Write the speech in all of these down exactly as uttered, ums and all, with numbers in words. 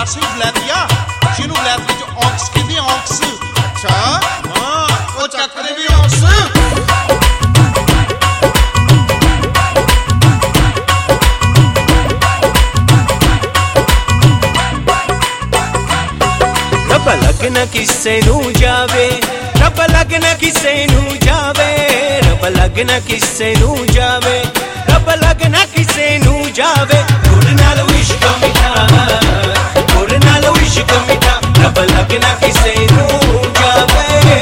ਬਾਹਰ ਸੇ ਬੁਲਾਇਆ ਜਿਹਨੂੰ ਬੁਲਾਇਆ ਜੋ ਔਕਸ ਕਹਿੰਦੇ ਔਕਸ। ਅੱਛਾ ਹਾਂ ਉਹ ਚੱਕਦੇ ਵੀ ਔਕਸ। ਰੱਬ ਲੱਗਣਾ ਕਿਸੇ ਨੂੰ ਜਾਵੇ, ਰੱਬ ਲੱਗਣਾ ਕਿਸੇ ਨੂੰ ਜਾਵੇ, ਰੱਬ ਲੱਗਣਾ ਕਿਸੇ ਨੂੰ ਜਾਵੇ, ਰੱਬ ਲੱਗਣਾ ਕਿਸੇ ਨੂੰ ਜਾਵੇ। ਗੁੜ ਨਾਲ ਇਸ਼ਕ ਮਿੱਠਾ, ਗੁੜ ਨਾਲ ਇਸ਼ਕ ਮਿੱਠਾ, ਰੱਬ ਲੱਗਣਾ ਕਿਸੇ ਨੂੰ ਜਾਵੇ।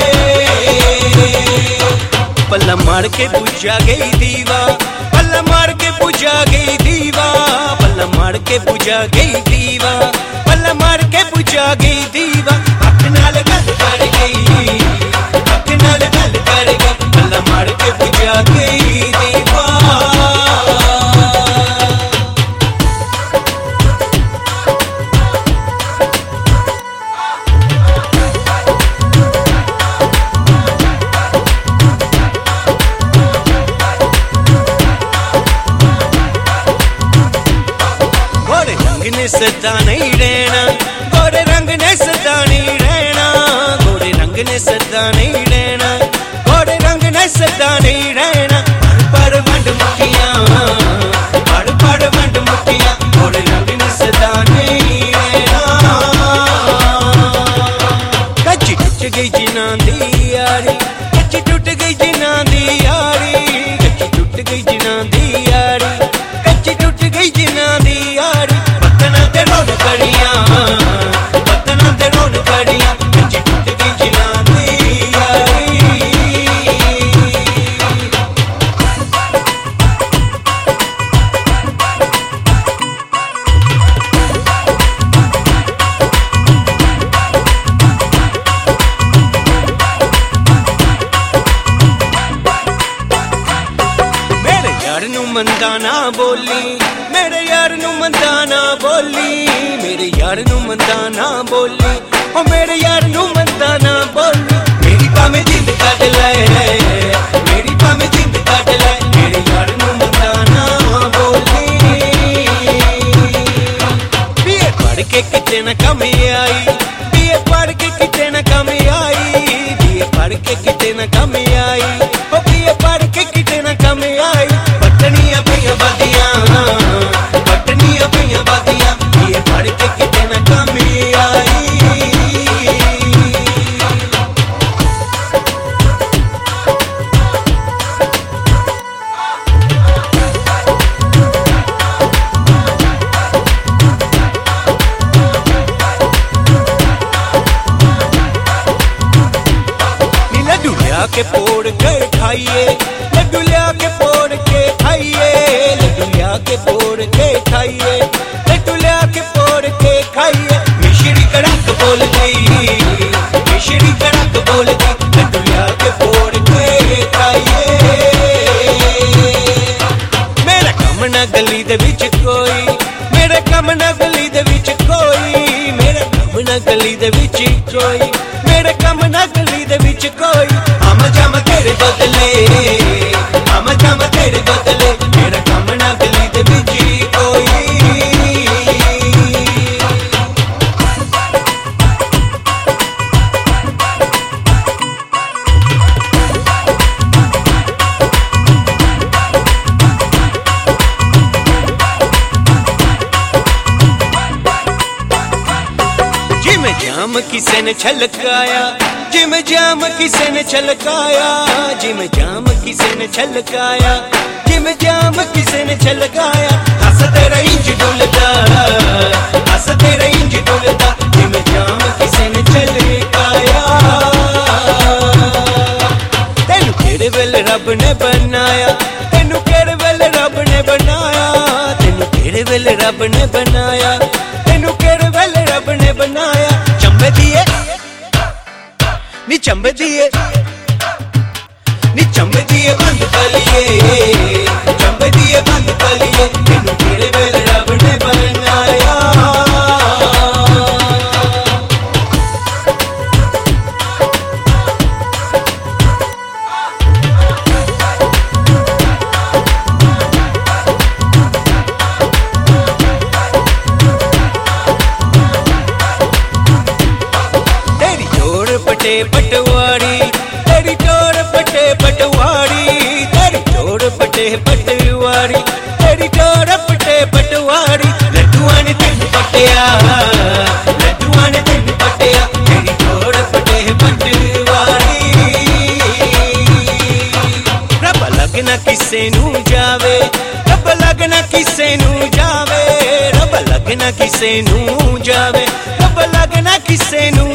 ਪੱਲਾ ਮਾਰ ਕੇ ਪੁੱਛਾ ਗਈ ਦੀਵਾ, ਪੱਲਾ ਮਾਰ ਕੇ ਪੁੱਛਾ ਗਈ ਦੀਵਾ, ਪੱਲਾ ਮਾਰ ਕੇ ਪੁੱਛਾ ਗਈ ਦੀਵਾ, ਪੱਲਾ ਮਾਰ ਕੇ ਪੁੱਛਾ ਗਈ ਦੀਵਾ। ਅੱਖ ਨਾਲ ਗੱਲ ਕਰ ਗਈ, ਅੱਖ ਨਾਲ ਗੱਲ ਕਰ ਗਈ, ਪੱਲਾ ਮਾਰ ਕੇ ਪੁੱਛਾ ਗਈ ਦੀਵਾ। गोरे रंग ने सदा नहीं रहना, गोरे रंग ने सदा नहीं रहना, गोरे रंग ने सदा नहीं रहना, गोरे रंग ने सदा नहीं रहना। पड़ पड़ वंड मुठियां, पड़ पड़ वंड मुठियां, गोरे रंग ने सदा नहीं रहना। कच्ची टूट गई जिन्ना दी यारी, कच्ची टूट गई जिन्ना दी यारी, कच्ची टूट गई जिन्ना दी यारी, कच्ची टूट गई जिन्ना दी यारी। पतना ते रोड कड़ियां, पतना ते रोड कड़ियां, कच्ची टूट गई जिन्ना दी यारी। मेरे यार नू मंदा ना बोली, मेरे यार नू मंदा ना बोली, मेरे यार नू मंदा ना बोली, ओ मेरे यार नू मंदा ना बोली। मेरी भावें जिंद कट ले, मेरी भावें जिंद कट ले, मेरे यार नू मंदा ना बोली। बीए पढ़ के किते ना कमी आई, बीए पढ़ के किते ना कमी आई, बीए पढ़ के किते ना कमी आई, ओ बीए पढ़ के किते ना कमी आई। पटनियां पियां बदियां, पटनियां पियां बदियां, बीए पढ़ के किते ना कमी आई। नी लड्डू लिया के पोड़ के खाइए, लड्डू लिया के पोड़ के खाइए, लड्डू लिया के पोड़ के खाइए, लड्डू लिया के पोड़ के खाइए। मिश्री कड़क बोल गई, मिश्री कड़क बोल गई, लड्डू लिया के पोड़ के खाइए। मेरा कम ना गली दे विच कोई, मेरा कम ना गली दे विच कोई, मेरा कम ना गली दे विच कोई, मेरे कम ना गली दे विच कोई। हम जम तेरे बदले, हम जम तेरे बदले, मेरा कम ना गली दे विच कोई। जिमें जाम किसे ने छलकाया, जिमें जाम किसे ने छलकाया, जिमें जाम किसे ने छलकाया, जिमें जाम किसे ने छलकाया। हंस तेरा इंज डुलदा, हंस तेरा इंज डुलदा, जिमें जाम किसे ने छलकाया। तेनू केड़े वेले रब ने बनाया, तेनू केड़े वेले रब ने बनाया, तेनू केड़े वेले रब ने बनाया, तेनू केड़े वेले रब ने बनाया। चंबे दिए नी चंबे दिए, नी चंबे दिए बंद कलिए, चंबे दिए बंद कलिए, तेनू केड़े वेले रब ने बनाया। पटे पटवारी, तेरी टोर पटे पटवारी, तेरी टोर पटे पटवारी, तेरी टोर पटे पटवारी। लड्डुआ ने तिन पटिया, लड्डुआ ने तिन पटिया, तेरी टोर पटे पटवारी। रब लगना किसे नू जावे, रब लगना किसे नू जावे, रब लगना किसे नू जावे, रब लगना किसे नू